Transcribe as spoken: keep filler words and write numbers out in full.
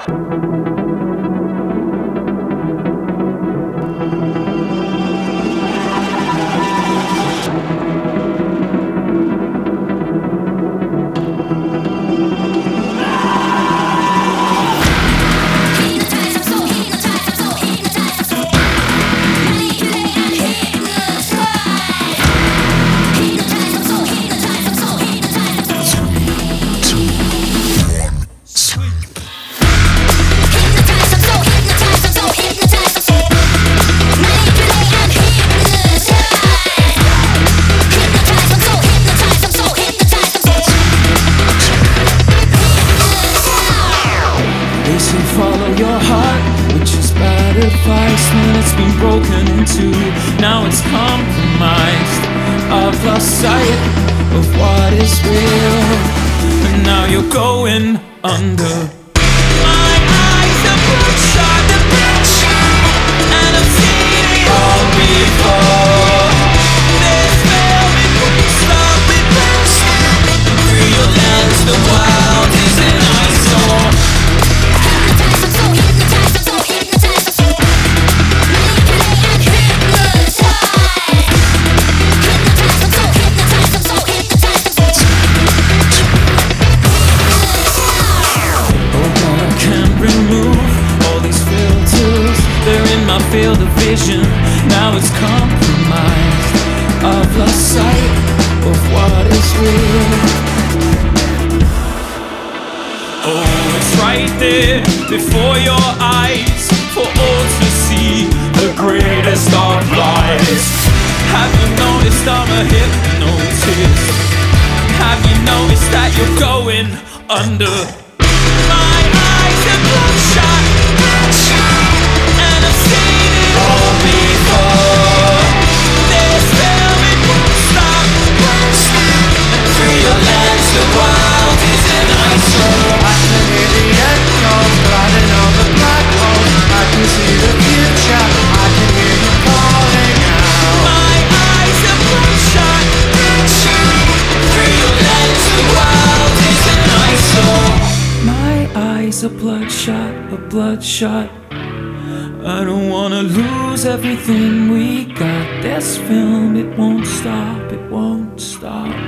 Follow your heart, which is bad advice when it's been broken into. Now it's compromised. I've lost sight of what is real, and now you're going under. My eyes are bloodshot, the bloodshot, and I've seen it all before. This film, it won't stop, it won't stop. Real lands, the wild is an eyesore. Field of vision, now it's compromised. I've lost sight of what is real. Oh, it's right there before your eyes, for all to see, the greatest of lies. Have you noticed I'm a hypnotist? Have you noticed that you're going under? My eyes are bloodshot, bloodshot, and I've seen it all before. This film, it won't stop, won't stop. Real lands, the wild is an eyesore. I can hear the echoes gliding over black holes. I can see the future, I can hear you calling out. My eyes are bloodshot, bloodshot. Real lands, the wild is an eyesore. My eyes are bloodshot, a bloodshot. I don't wanna lose everything we got. This film, it won't stop, it won't stop.